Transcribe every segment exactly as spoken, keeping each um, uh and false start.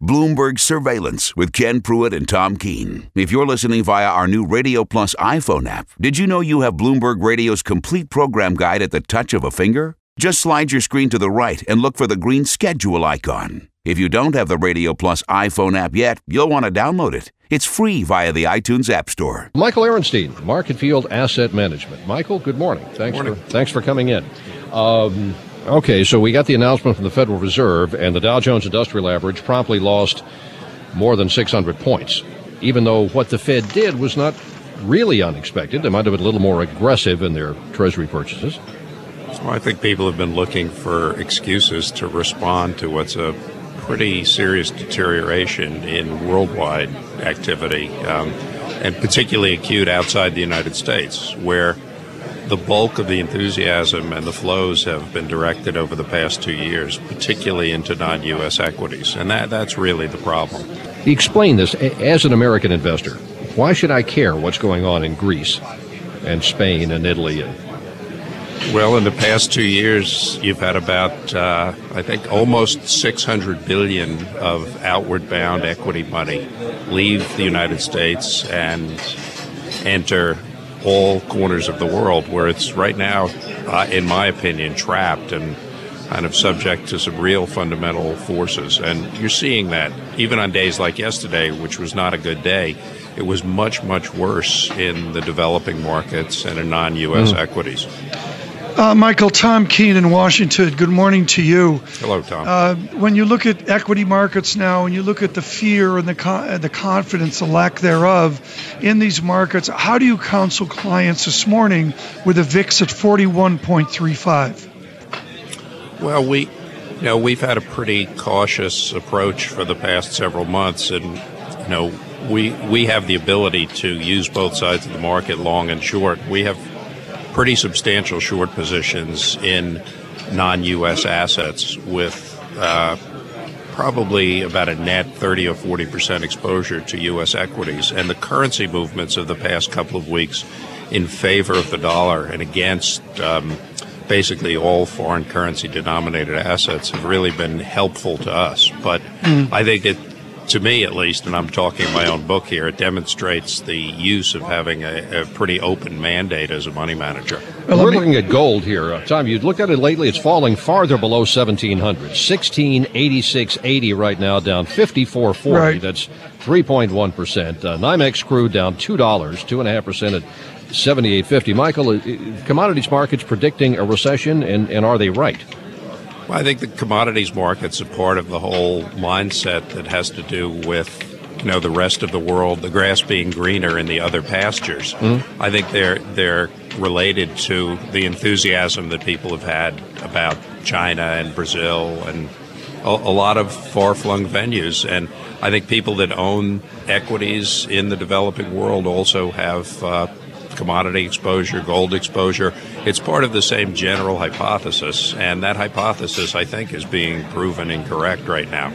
Bloomberg Surveillance with Ken Pruitt and Tom Keene. If you're listening via our new Radio Plus iPhone app, did you know you have Bloomberg Radio's complete program guide at the touch of a finger? Just slide your screen to the right and look for the green schedule icon. If you don't have the Radio Plus iPhone app yet, you'll want to download it. It's free via the iTunes App Store. Michael Ehrenstein, Market Field Asset Management. Michael, good morning. Thanks morning. for thanks for coming in. Um, okay, so we got the announcement from the Federal Reserve, and the Dow Jones Industrial Average promptly lost more than six hundred points, even though what the Fed did was not really unexpected. They might have been a little more aggressive in their Treasury purchases. So I think people have been looking for excuses to respond to what's a pretty serious deterioration in worldwide activity, um, and particularly acute outside the United States, where the bulk of the enthusiasm and the flows have been directed over the past two years, particularly into non-U S equities. And that that's really the problem. Explain this. As an American investor, why should I care what's going on in Greece and Spain and Italy? And Well, in the past two years, you've had about, uh, I think, almost six hundred billion dollars of outward-bound equity money leave the United States and enter all corners of the world, where it's right now, uh, in my opinion, trapped and kind of subject to some real fundamental forces. And you're seeing that even on days like yesterday, which was not a good day. It was much, much worse in the developing markets and in non-U S mm. equities. Uh, Michael, Tom Keene in Washington, good morning to you. Hello, Tom. Uh, when you look at equity markets now, and you look at the fear and the con- the confidence, the lack thereof in these markets, how do you counsel clients this morning with the V I X at forty-one point three five? Well, we, you know, we've had a pretty cautious approach for the past several months, and, you know, we we have the ability to use both sides of the market, long and short. We have pretty substantial short positions in non-U S assets with uh, probably about a net thirty or forty percent exposure to U S equities. And the currency movements of the past couple of weeks in favor of the dollar and against um, basically all foreign currency denominated assets have really been helpful to us. But mm. I think it, to me at least, and I'm talking my own book here, it demonstrates the use of having a, a pretty open mandate as a money manager. Well, we're looking at gold here. Uh, Tom, you've looked at it lately. It's falling farther below seventeen hundred. sixteen eighty-six eighty right now, down fifty-four forty. Right. That's three point one percent. Uh, NYMEX crude down two dollars, two point five percent at seventy-eight fifty. Michael, uh, commodities markets predicting a recession, and, and are they right? Well, I think the commodities markets are part of the whole mindset that has to do with, you know, the rest of the world, the grass being greener in the other pastures. Mm-hmm. I think they're they're related to the enthusiasm that people have had about China and Brazil and a, a lot of far-flung venues. And I think people that own equities in the developing world also have uh, commodity exposure, gold exposure. It's part of the same general hypothesis, and that hypothesis, I think, is being proven incorrect right now.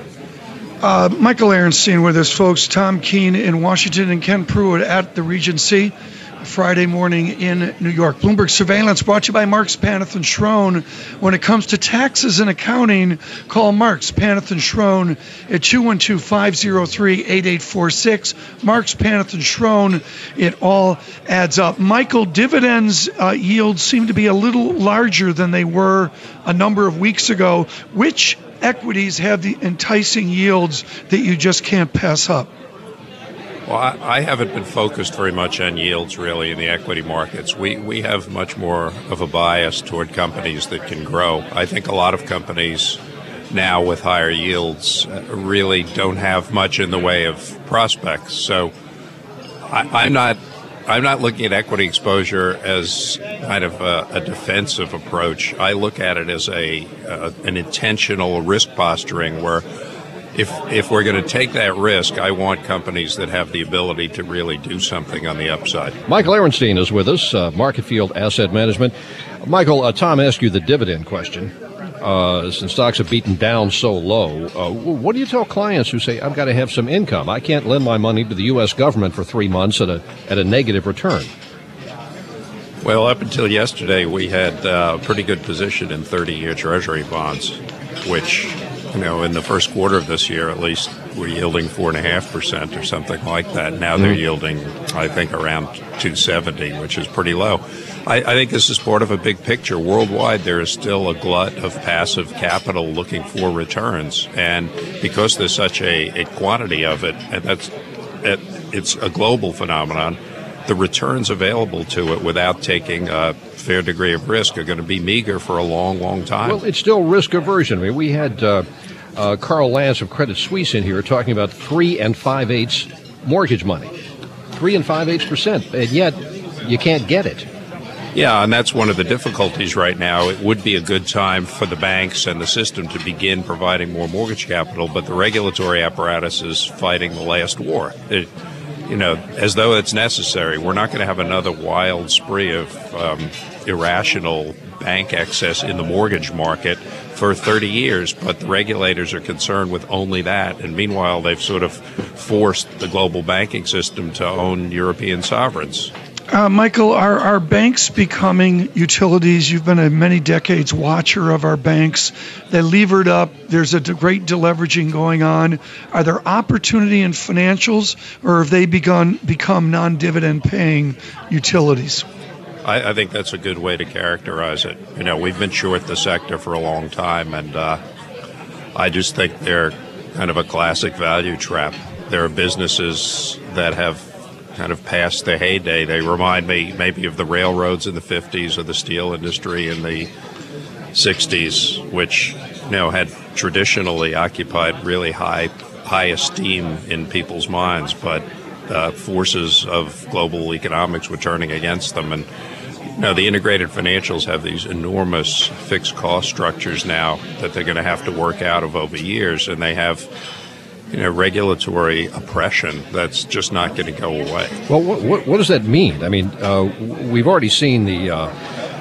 Uh, Michael Ehrenstein with us, folks. Tom Keene in Washington and Ken Pruitt at the Regency, Friday morning in New York. Bloomberg Surveillance brought to you by Marks, Paneth and Schroen. When it comes to taxes and accounting, call Marks, Paneth and Schroen at two one two, five zero three, eight eight four six. Marks, Paneth and Schroen, it all adds up. Michael, dividends uh, yields seem to be a little larger than they were a number of weeks ago. Which equities have the enticing yields that you just can't pass up? Well, I, I haven't been focused very much on yields, really, in the equity markets. We we have much more of a bias toward companies that can grow. I think a lot of companies now with higher yields really don't have much in the way of prospects. So I, I'm not I'm not looking at equity exposure as kind of a, a defensive approach. I look at it as a uh, an intentional risk posturing where If if we're going to take that risk, I want companies that have the ability to really do something on the upside. Michael Ehrenstein is with us, uh, Market Field Asset Management. Michael, uh, Tom asked you the dividend question. Uh, since stocks have beaten down so low, uh, what do you tell clients who say, I've got to have some income? I can't lend my money to the U S government for three months at a at a negative return. Well, up until yesterday, we had uh, a pretty good position in thirty-year Treasury bonds, which you know, in the first quarter of this year, at least, were yielding four and a half percent or something like that. Now they're yielding, I think, around two seventy, which is pretty low. I, I think this is part of a big picture. Worldwide, there is still a glut of passive capital looking for returns, and because there's such a, a quantity of it, and that's it, it's a global phenomenon, the returns available to it without taking a fair degree of risk are going to be meager for a long, long time. Well, it's still risk aversion. I mean, we had uh, uh, Carl Lance of Credit Suisse in here talking about three and five eighths mortgage money, three and five eighths percent, and yet you can't get it. Yeah, and that's one of the difficulties right now. It would be a good time for the banks and the system to begin providing more mortgage capital, but the regulatory apparatus is fighting the last war. It, you know, as though it's necessary. We're not going to have another wild spree of um, irrational bank excess in the mortgage market for thirty years, but the regulators are concerned with only that. And meanwhile, they've sort of forced the global banking system to own European sovereigns. Uh, Michael, are, are banks becoming utilities? You've been a many decades watcher of our banks. They levered up. There's a great deleveraging going on. Are there opportunity in financials, or have they begun become non-dividend paying utilities? I, I think that's a good way to characterize it. You know, we've been short the sector for a long time, and uh, I just think they're kind of a classic value trap. There are businesses that have kind of past their heyday. They remind me maybe of the railroads in the fifties or the steel industry in the sixties, which, you know, had traditionally occupied really high high esteem in people's minds, but uh, forces of global economics were turning against them. And you know, the integrated financials have these enormous fixed cost structures now that they're going to have to work out of over years, and they have, you know, regulatory oppression that's just not going to go away. Well, what, what, what does that mean? I mean, uh, we've already seen the uh,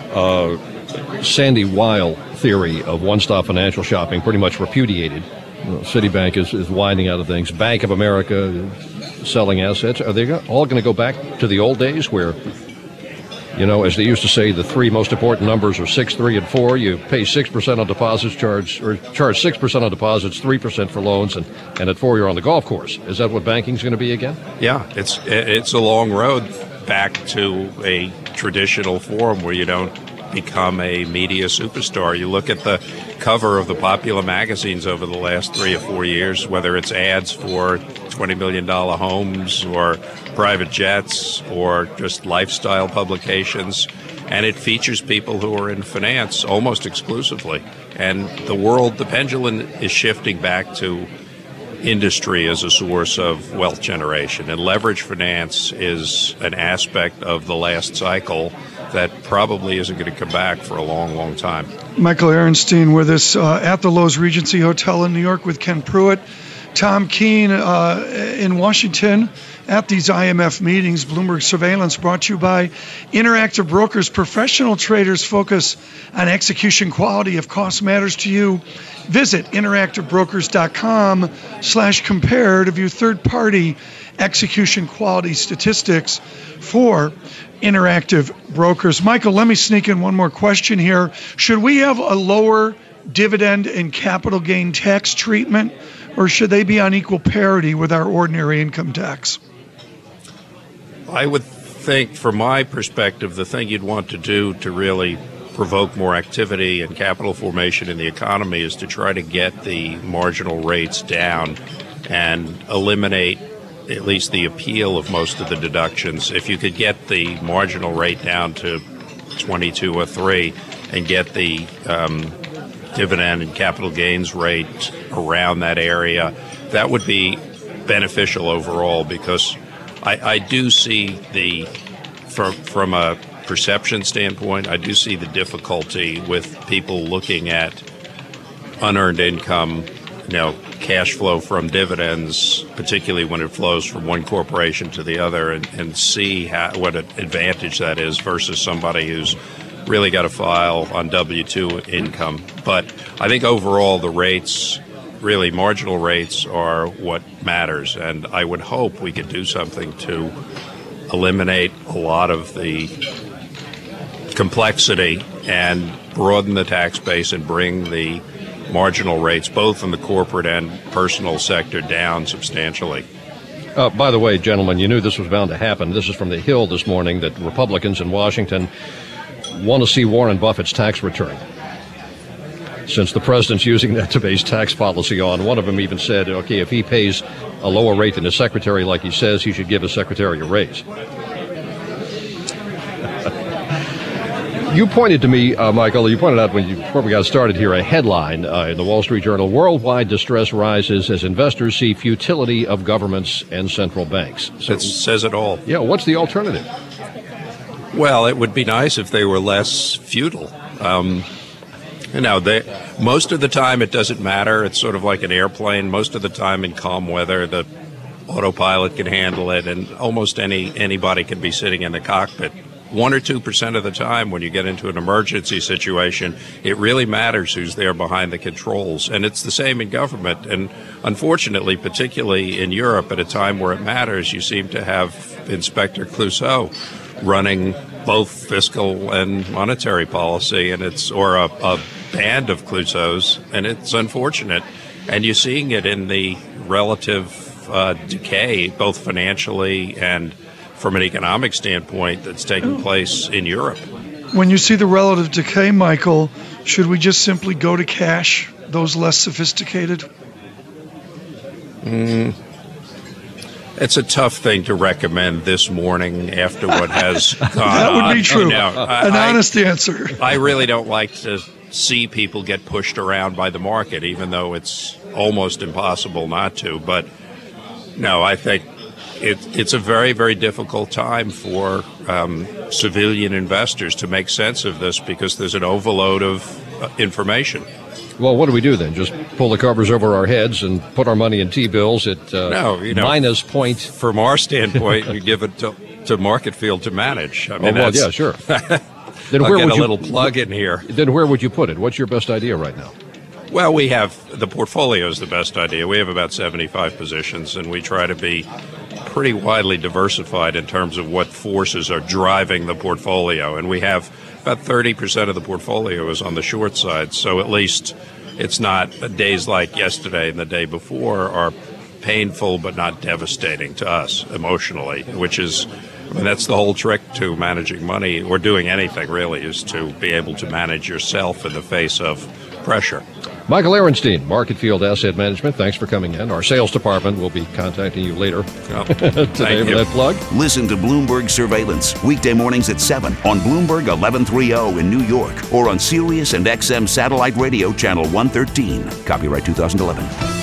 uh, Sandy Weil theory of one-stop financial shopping pretty much repudiated. You know, Citibank is, is winding out of things. Bank of America is selling assets. Are they all going to go back to the old days where, you know, as they used to say, the three most important numbers are six, three, and four. You pay six percent on deposits, charge or charge six percent on deposits, three percent for loans, and, and at four you're on the golf course. Is that what banking's going to be again? Yeah, it's it's a long road back to a traditional form where you don't become a media superstar. You look at the cover of the popular magazines over the last three or four years, whether it's ads for twenty million dollars homes or private jets or just lifestyle publications, and it features people who are in finance almost exclusively. And the world, the pendulum is shifting back to industry as a source of wealth generation, and leverage finance is an aspect of the last cycle that probably isn't going to come back for a long, long time. Michael Arenstein with us uh, at the Lowe's Regency Hotel in New York with Ken Pruitt. Tom Keene uh, in Washington at these I M F meetings. Bloomberg Surveillance brought to you by Interactive Brokers. Professional traders focus on execution quality. If cost matters to you, visit interactivebrokers.com slash compare to view third-party execution quality statistics for Interactive Brokers. Michael, let me sneak in one more question here. Should we have a lower dividend and capital gain tax treatment, or should they be on equal parity with our ordinary income tax? I would think, from my perspective, the thing you'd want to do to really provoke more activity and capital formation in the economy is to try to get the marginal rates down and eliminate at least the appeal of most of the deductions. If you could get the marginal rate down to twenty-two or three and get the um, dividend and capital gains rate around that area, that would be beneficial overall, because I, I do see the, from, from a perception standpoint, I do see the difficulty with people looking at unearned income, you know, cash flow from dividends, particularly when it flows from one corporation to the other, and, and see how, what an advantage that is versus somebody who's really got to file on W two income. But I think overall the rates, really marginal rates, are what matters, and I would hope we could do something to eliminate a lot of the complexity and broaden the tax base and bring the marginal rates, both in the corporate and personal sector, down substantially. Uh, by the way, gentlemen, you knew this was bound to happen. This is from the Hill this morning, that Republicans in Washington want to see Warren Buffett's tax return, since the president's using that to base tax policy on. One of them even said, okay, if he pays a lower rate than his secretary like he says, he should give his secretary a raise. You pointed to me, uh, Michael, you pointed out when you, before we got started here, a headline uh, in the Wall Street Journal: worldwide distress rises as investors see futility of governments and central banks. So, it says it all. Yeah, what's the alternative? Well, it would be nice if they were less futile. Um, you know, they, most of the time it doesn't matter. It's sort of like an airplane. Most of the time in calm weather, the autopilot can handle it, and almost any anybody can be sitting in the cockpit. One or two percent of the time when you get into an emergency situation, it really matters who's there behind the controls. And it's the same in government. And unfortunately, particularly in Europe, at a time where it matters, you seem to have Inspector Clouseau running both fiscal and monetary policy, and it's or a, a band of Clouseaus, and it's unfortunate. And you're seeing it in the relative uh, decay, both financially and from an economic standpoint, that's taking place in Europe. When you see the relative decay, Michael, should we just simply go to cash, those less sophisticated? Mm. It's a tough thing to recommend this morning after what has gone on. That would be true. You know, An I, honest answer. I really don't like to see people get pushed around by the market, even though it's almost impossible not to. But no, I think It, it's a very, very difficult time for um, civilian investors to make sense of this, because there's an overload of uh, information. Well, what do we do then? Just pull the covers over our heads and put our money in T-bills at uh, no, you know, minus point? From our standpoint, you give it to, to Market Field to manage. I mean, oh, well, that's, yeah, sure. Then I'll where get would a you, little plug in here. Then where would you put it? What's your best idea right now? Well, we have the portfolio is the best idea. We have about seventy-five positions, and we try to be pretty widely diversified in terms of what forces are driving the portfolio. And we have about thirty percent of the portfolio is on the short side. So at least it's not days like yesterday and the day before are painful but not devastating to us emotionally, which is, I mean, that's the whole trick to managing money or doing anything really, is to be able to manage yourself in the face of pressure. Michael Arenstein, Market Field Asset Management, thanks for coming in. Our sales department will be contacting you later oh, today for that plug. Listen to Bloomberg Surveillance weekday mornings at seven on Bloomberg eleven thirty in New York, or on Sirius and X M Satellite Radio Channel one thirteen. Copyright two thousand eleven.